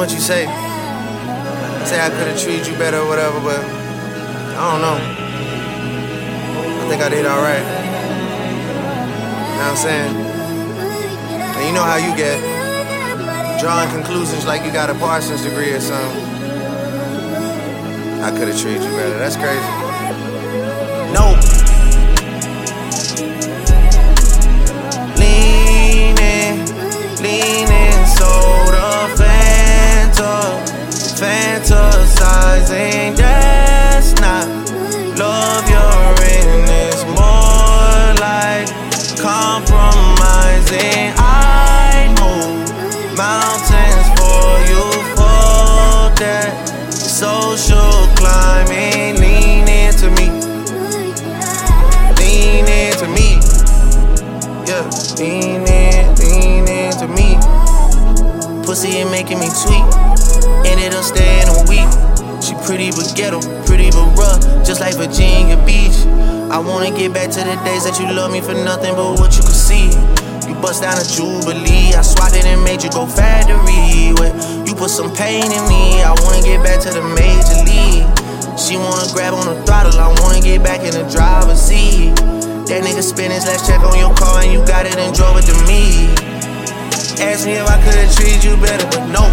what you say. Say I could've treated you better or whatever, but I don't know. I think I did alright. You know what I'm saying? And you know how you get. Drawing conclusions like you got a Parsons degree or something. I could've treated you better. That's crazy. Nope. Leaning, soda, fantasizing, that's not love. You're in is more like compromising. I move mountains for you for that social climbing. Lean into me, yeah, lean into me. Pussy ain't making me tweak, ended up staying a week. She pretty but ghetto, pretty but rough, just like Virginia Beach. I wanna get back to the days that you love me for nothing but what you could see. You bust down a Jubilee, I swatted it and made you go factory. You put some pain in me, I wanna get back to the major league. She wanna grab on the throttle, I wanna get back in the driver's seat. That nigga spent his last check on your car and you got it and drove it to me. Ask me if I could've treated you better, but no.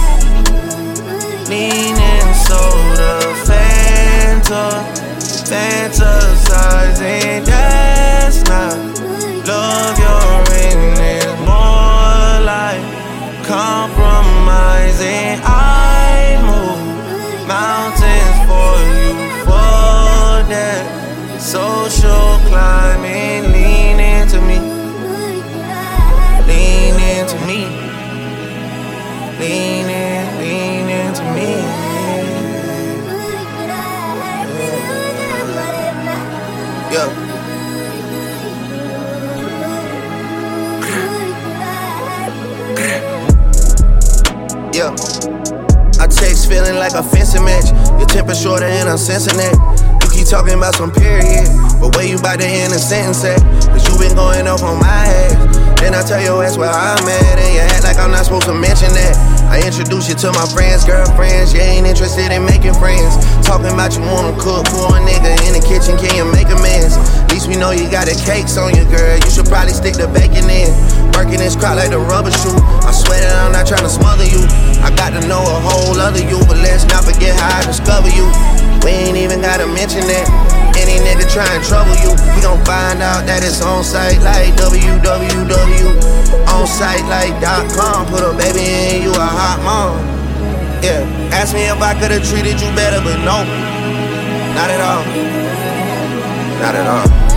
Leaning, soda, fantasizing, that's not love. You're in is more like compromising. I move mountains for you for that social climbing. Lean into me, lean into me, lean into me. Yeah. Yeah. I text feeling like a fencing match. Your temper shorter and I'm sensing that. You keep talking about some period, but where you about to end a sentence at? Cause you been going off on my ass. Then I tell your ass where I'm at, and you act like I'm not supposed to mention that. I introduce you to my friends, girlfriends. You ain't interested in making friends. Talking about you wanna cook for a nigga in the kitchen, can you make amends? At least we know you got the cakes on you, girl. You should probably stick the bacon in. Working this crowd like the rubber shoe. I swear that I'm not trying to smother you. I got to know a whole other you, but let's not forget how I discover you. We ain't even gotta mention that. Any nigga try and trouble you, we gon' find out that it's on site like www. On site like .com. Put a baby in, you a hot mom. Yeah, ask me if I could've treated you better, but no, not at all. Not at all.